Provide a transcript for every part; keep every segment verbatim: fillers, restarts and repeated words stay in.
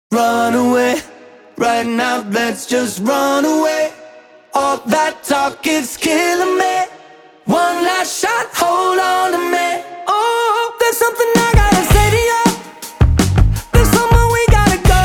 Run away, right now, let's just run away. All that talk is killing me. One last shot, hold on to me. Oh, there's something I gotta say to you. There's somewhere we gotta go.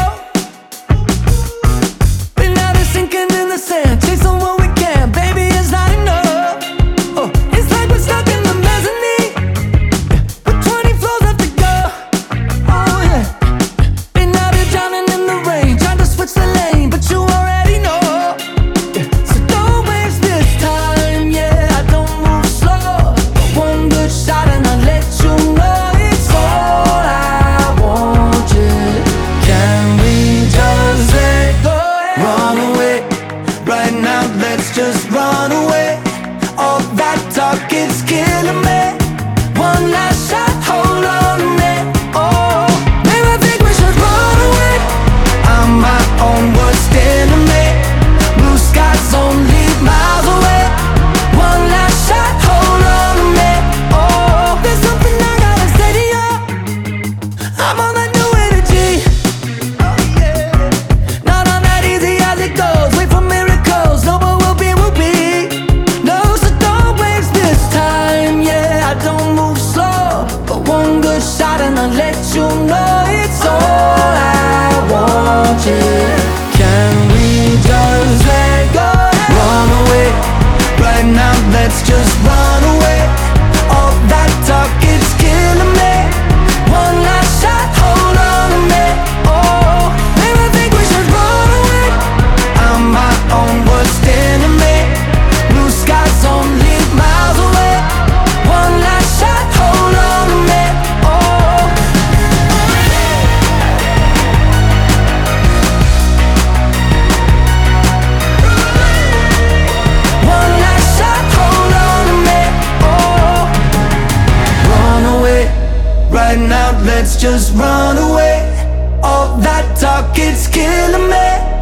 Been out of sinking in the sand, chasing what we can, baby, it's not enough. Oh, it's like we're stuck in the mezzanine with twenty floors left to go. Oh yeah. Been out here drowning in the rain, trying to switch the lane, but you already know. Yeah. So don't waste this time, yeah. I don't move slow, but one good shot and I'll let you know it's all I want. Yeah. Can we just let go? Run away, right now, let's just run away. All that talk, it's killing me. One last shot, hold on to me. Oh, maybe I think we should run away. I'm my own worst enemy. Blue skies only miles away. One last shot, hold on to me. Oh, there's something I gotta say to you. I'm on that new energy. Oh yeah. Not on that easy as it goes. Wait for miracles. No, but we'll be, we'll be. No, so don't waste this time. Yeah, I don't move slow, but one good shot and I'll let you know it's all I want. Yeah. Can we just let go? Run away, right now, let's just run away. All that talk, it's killing me. One last shot, hold on to me. Oh, maybe I think we should run away. I'm my own worst enemy. Blue skies only miles away. One last shot, hold on to me. Oh, one last shot, hold on to me. Oh, run away, right now, let's just run away. All that talk, it's killing me.